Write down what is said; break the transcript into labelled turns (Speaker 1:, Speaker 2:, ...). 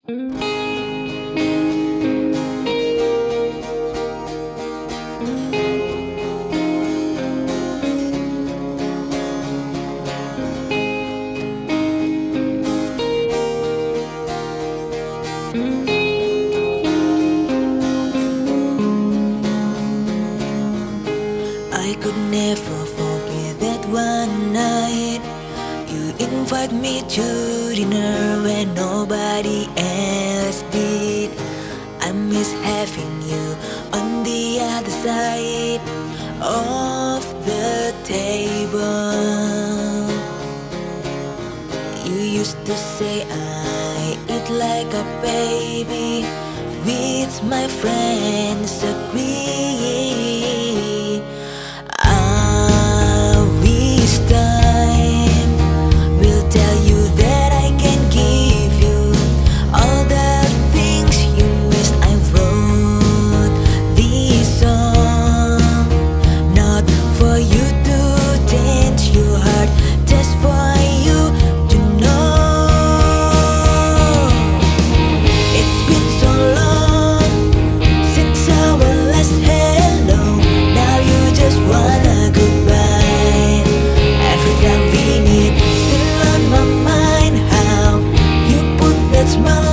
Speaker 1: I could never forget that one night you invite me to dinner when nobody else did. I miss having you on the other side of the table. You used to say I eat like a baby, with my friends agree. This time will tell you that I can give you all the things you missed. I wrote this song not for you to dance your heart, just for you to know. It's been so long since our last hello. Now you just wanna goodbye. Every time we meet, still on my mind how you put that smile